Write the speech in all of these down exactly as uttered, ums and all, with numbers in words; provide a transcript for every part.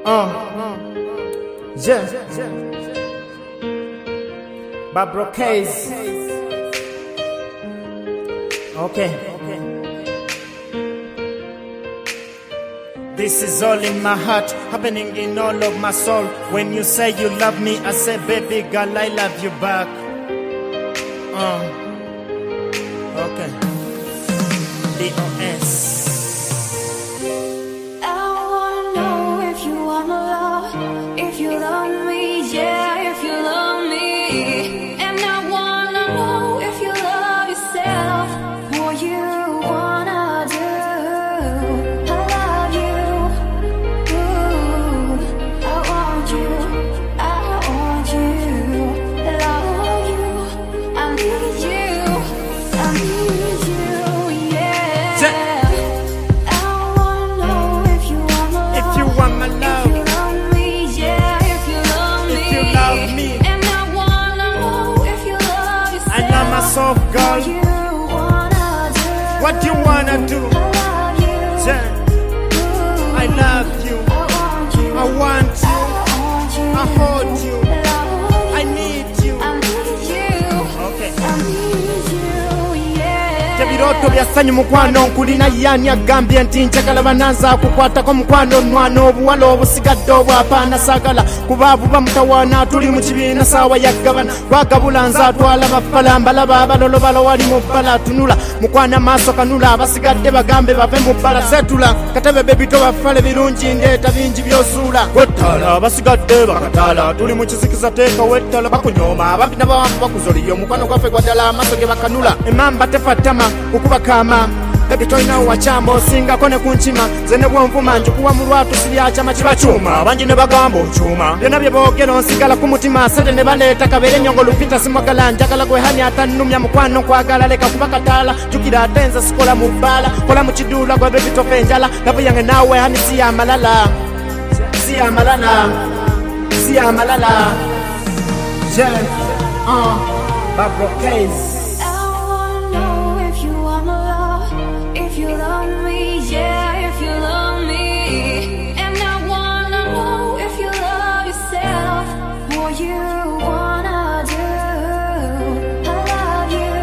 Uh, yeah, Barbara Case. Okay. This is all in my heart, happening in all of my soul. When you say you love me, I say, baby girl, I love you back. Uh, okay. D O S. Soft girl, what you wanna do? Yeah. I love you, I want you, I hold you, I need you. Okay. Tebiroto byasanyu mukwano nkulina yani agambye nti njagala bananza kukwatako mukwano nwana obuwala obusigadde obwapana sagala kuba buba mutawaana tuli mu kibiina saawa yaggabana gwagabula nze atwala bafala mbalaba abalolo balo wali mu bbala tunula mukwana maaso kanula abasigadde bagambe bave mu bbala setula katebe bebito bafale birungi ndeeta bingi byosuula wettala abasigadde bakatala tuli mu kizikiza teeka wettala bakunyooma abampi n'abawambu bakuzoliyo omukwano gwaffe gwaddala amaaso ge bakanula emamba tefattama ukuba kama baby toina wachamba osingako ne kunchima zene bwonvuma njukuwa mu lwatu sibyachama kibachuma abanji ne bagamba ochuma byonna bye boogera onsigala ku mutima sente ne baleeta kabeere ennyongo lupita simwagala njagala gwe hani atannumya mukwano nkwagala leka kuba kataala jukira ate nze sikola mu bbaala kola mu kiduula gwe baby tofa enjala lavu yange naawe hani si amalala si amalala si amalala yeah. uh, Barbara Case. If you love me, yeah, if you love me. And I wanna know if you love yourself. What you wanna do. I love you.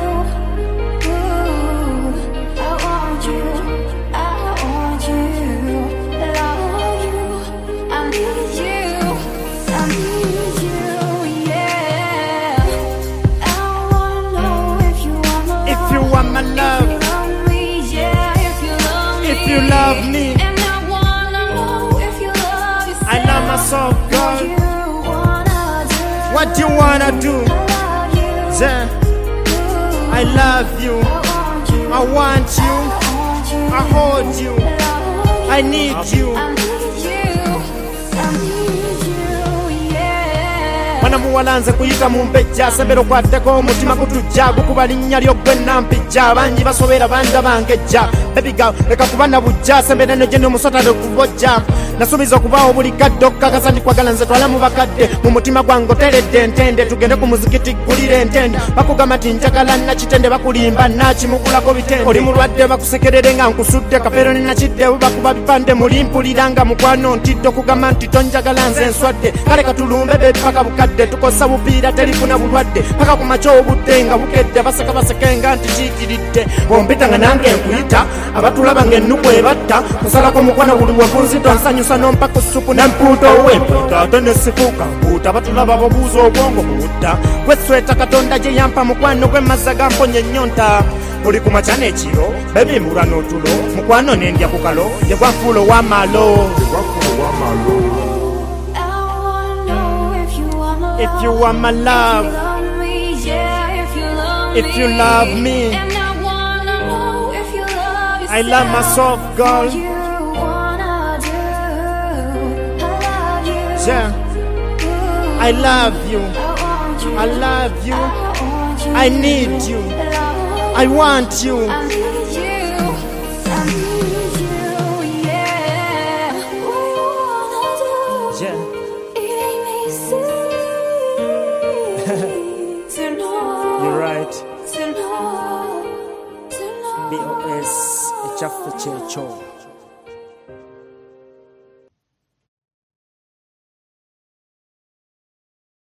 Ooh, I want you. I want you. Love you. I need you. I need you, yeah. I wanna know if you wanna love. If you want my love. If you love me, and I wanna know if you love yourself. I love myself, girl. What you wanna do? What you wanna do? Yeah. I love you. I want you. I hold you. I need you. Mwana muwalanze kuyita mu mpejja sembero kwatteko omutima gutujja gukuba linnya ly'ogwe nampijja abangi basobera banja bangejja baby girl leka kuba na bujja sembere ne gye omusota tekubojja nasuubiza okubaawo buli kadde okukakasa ndikwagala nze twala mu bakadde mu mutima gwange oteredde entende tugende ku muzikiti gulire entende bakugamba nti njagala nakitende bakulimba nakimugulako bitende oli mulwadde bakusekerere nga nkusudde kapeero ne nakidde bakuba bipande muli mpulira nga mukwano ntidde okugamba nti tonjagala nze nswadde kale katulumbe bebi paka bukadde tukosa bupiira terifuna bulwadde paka ku makya obudde nga bukedde baseka basekenga nti kiikiridde bompita nga nange nkuyita abatulaba ng'ennuku ebatta kusalako mukwano buli wekunzita nsanyusa n'ompaka supu n'empuuta ow'empuuta ate ne sifuuka mpuuta batulaba babuuza obwongo buwutta gwesweta katonda gye yampa mukwano gw'emazza gamponya ennyonta buli ku makya n'ekiro bebimbulwa n'otulo mukwano n'endya ku kalo ye gwanfuula ow'amalo If you want my love, if you love me, I love myself, girl. Yeah, I love you. I love you. I need you. I want you. Yeah. You're right. B O S, a chafu checho.